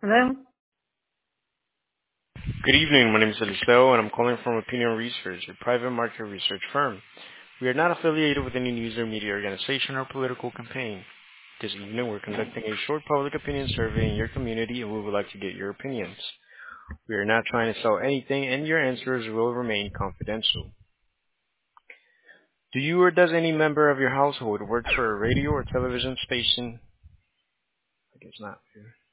Hello? Good evening. My name is Eliseo, and I'm calling from Opinion Research, a private market research firm. We are not affiliated with any news or media organization or political campaign. This evening, we're conducting a short public opinion survey in your community, and we would like to get your opinions. We are not trying to sell anything, and your answers will remain confidential. Do you or does any member of your household work for a radio or television station? I guess not.